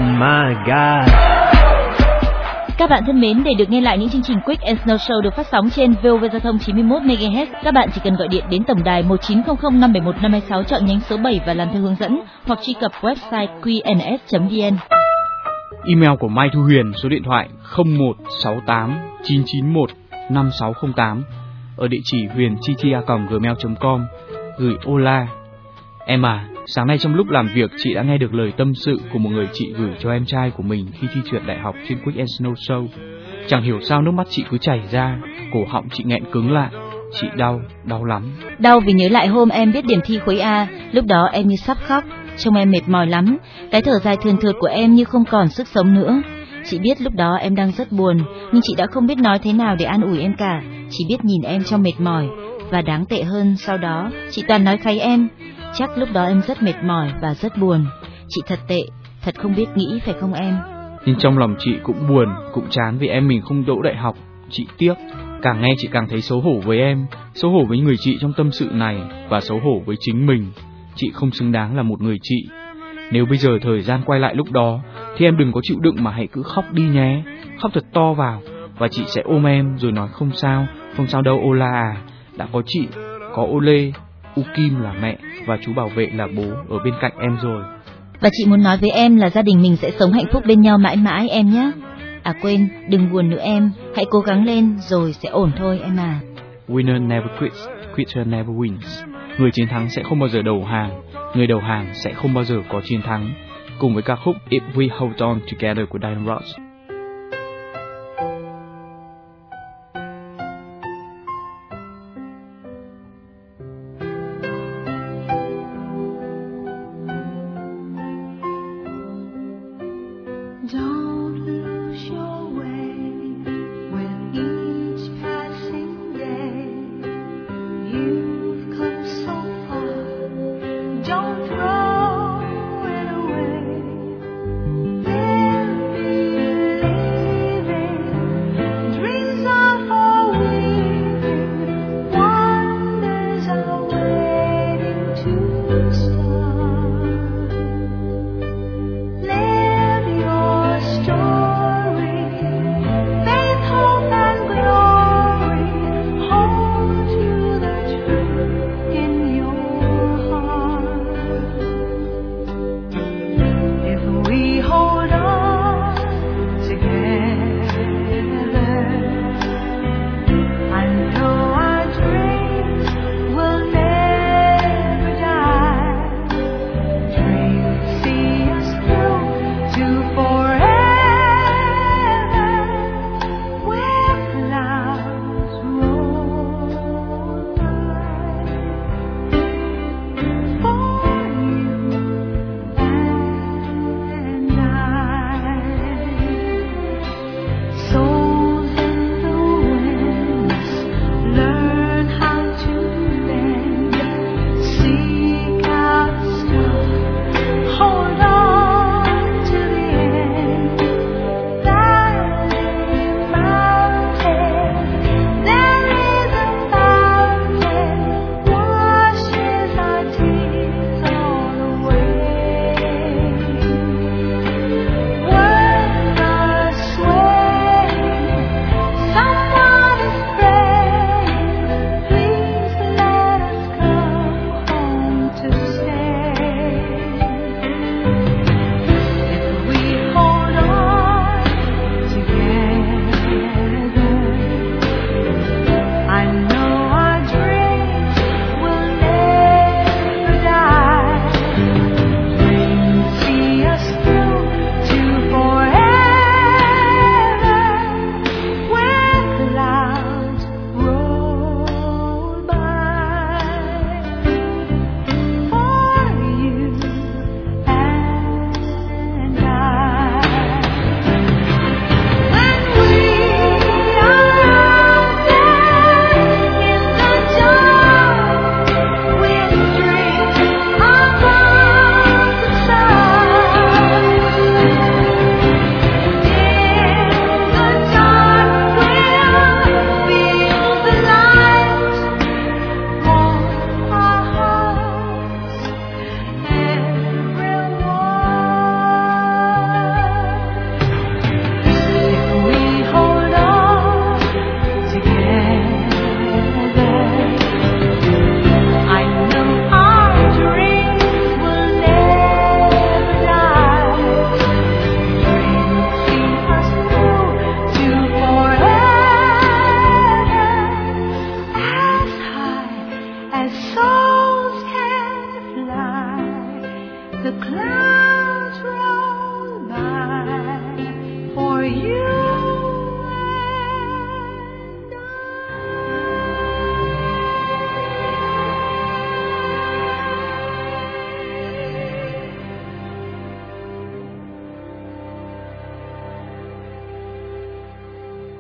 my God. Các bạn thân mến, để được nghe lại những chương trình Quick and Snow Show được phát sóng trên VOV Giao thông 91 MHz, các bạn chỉ cần gọi điện đến tổng đài 1900 571 526 chọn nhánh số 7 và làm theo hướng dẫn, hoặc truy cập website qns.vn. Email của Mai Thu Huyền, số điện thoại 0168 991 5608, ở địa chỉ huyền@gmail.com, gửi Ola. Em à, sáng nay trong lúc làm việc chị đã nghe được lời tâm sự của một người chị gửi cho em trai của mình khi thi trượt đại học trên Quick and Snow Show. Chẳng hiểu sao nước mắt chị cứ chảy ra, cổ họng chị nghẹn cứng lại. Chị đau lắm. Đau vì nhớ lại hôm em biết điểm thi khối A, lúc đó em như sắp khóc, trông em mệt mỏi lắm. Cái thở dài thườn thượt của em như không còn sức sống nữa. Chị biết lúc đó em đang rất buồn, nhưng chị đã không biết nói thế nào để an ủi em cả. Chỉ biết nhìn em trong mệt mỏi, và đáng tệ hơn sau đó, chị toàn nói kháy em. Chắc lúc đó em rất mệt mỏi và rất buồn. Chị thật tệ, thật không biết nghĩ phải không em? Nhưng trong lòng chị cũng buồn, cũng chán vì em mình không đỗ đại học. Chị tiếc, càng nghe chị càng thấy xấu hổ với em, xấu hổ với người chị trong tâm sự này, và xấu hổ với chính mình. Chị không xứng đáng là một người chị. Nếu bây giờ thời gian quay lại lúc đó, thì em đừng có chịu đựng mà hãy cứ khóc đi nhé. Khóc thật to vào, và chị sẽ ôm em rồi nói không sao đâu Ola à. Đã có chị, có Ole, U Kim là mẹ và chú bảo vệ là bố ở bên cạnh em rồi. Và chị muốn nói với em là gia đình mình sẽ sống hạnh phúc bên nhau mãi mãi em nhé. À quên, đừng buồn nữa em, hãy cố gắng lên rồi sẽ ổn thôi em à. Winner never quits, quitter never wins. Người chiến thắng sẽ không bao giờ đầu hàng, người đầu hàng sẽ không bao giờ có chiến thắng. Cùng với ca khúc If We Hold On Together của Diana Ross. I saw